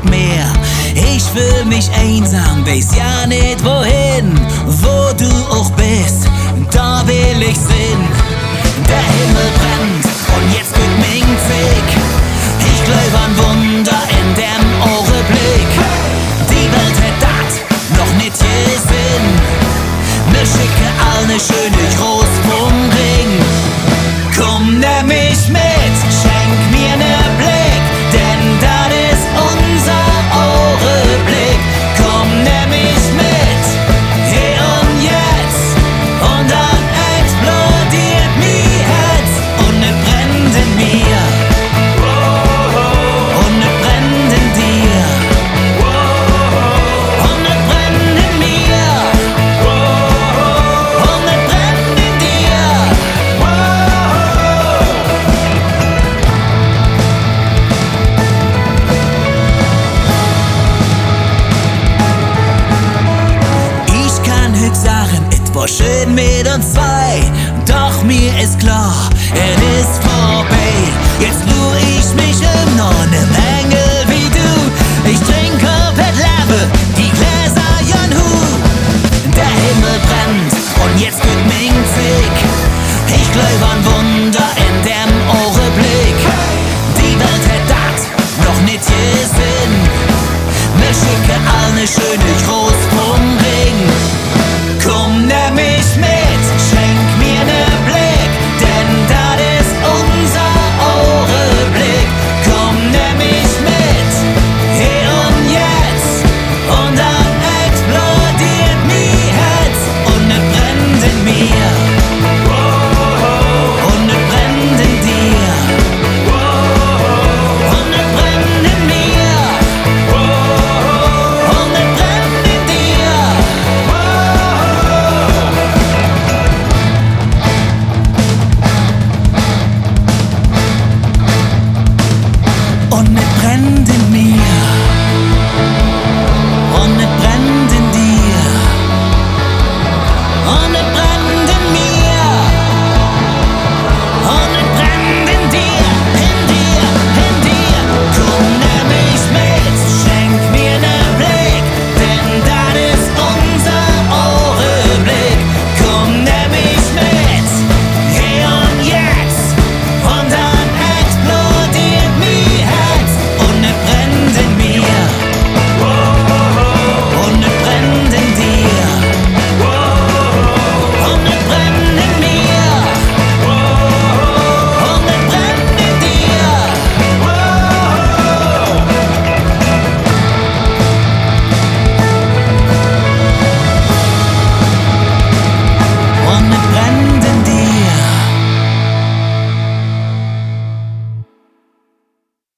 nicht mehr. Ich fühl mich einsam, weiß ja nicht wohin. Wo du auch bist, da will ich sein. Der Himmel brennt und jetzt geht mein Weg. Ich glaub an Wunder in dem Augenblick. Die Welt hat dat noch nicht gesehen. Mir schicke alle schöne Groß vom Ring. Komm, nimm mich mit, schenk mir ne Blick, denn das ist unser Augenblick. Komm, nimm mich mit, hier und jetzt, und dann explodiert mir Herz. Und ne brennt in mir, und ne brennt in dir, und ne brennt in mir, und ne brennt in dir. Ich kann heute sagen, es war schön mit uns zwei, doch mir ist klar, es ist vorbei. Jetzt